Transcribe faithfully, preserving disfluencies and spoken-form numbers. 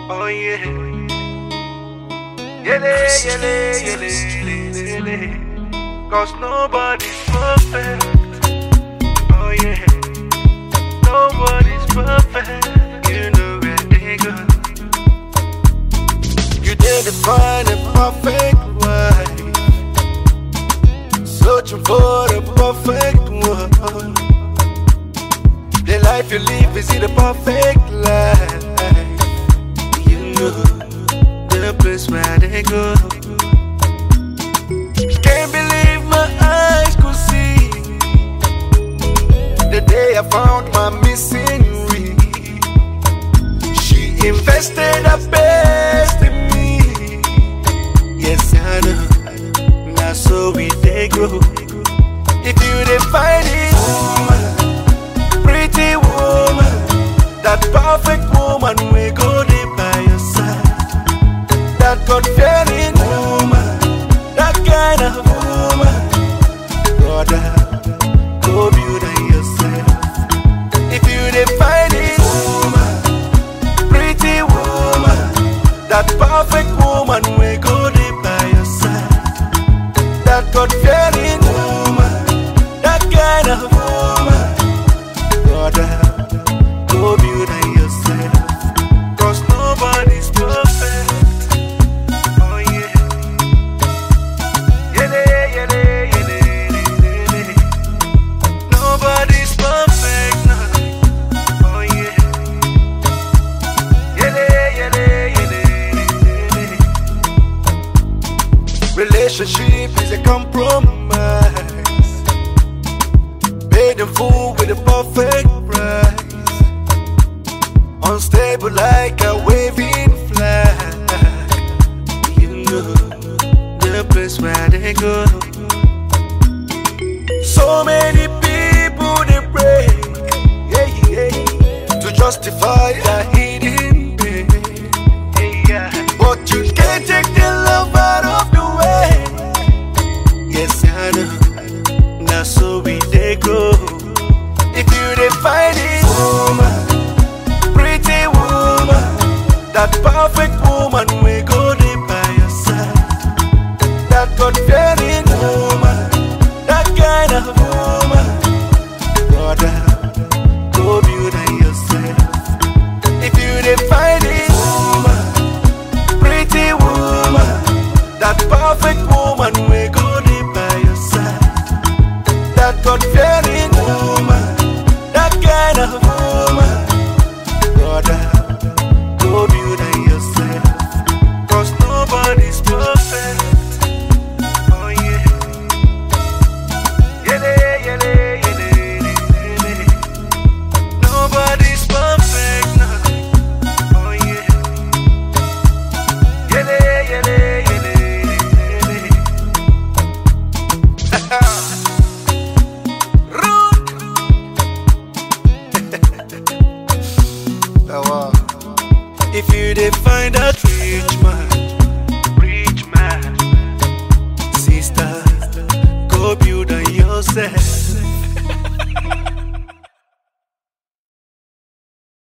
Oh yeah. Yele, yele, yele, yele, yele. Cause nobody's perfect. Oh yeah. Nobody's perfect. You know where they go. You didn't find a perfect wife, searching for the perfect one. The life you live, is it a perfect life? You know the place where they go. Can't believe my eyes could see the day I found my missing ring. She invested her best in me. Yes, I know. Now so we they grow. If you didn't find it, woman, pretty woman, that perfect woman, we go there by your side. That God-fearing woman, that kind of woman, brother, go build it yourself. If you didn't find it, woman, pretty woman, that perfect woman, we go there by your side. That God-fearing woman, that kind of woman, brother, go build it yourself. Cause nobody's perfect. Oh yeah. Yele, yele, yele, yele. Nobody's perfect now. Oh yeah. Yele, yele, yele, yele. Relationship is a compromise, paid in full with a perfect price. Unstable like a waving flag. You know the place where they go. So many people they break, yeah, yeah, to justify their hidden pain. Yeah. But you can't take the love out of the way. Yes, I know. Now so we they go. If you didn't find it, woman, pretty woman, that perfect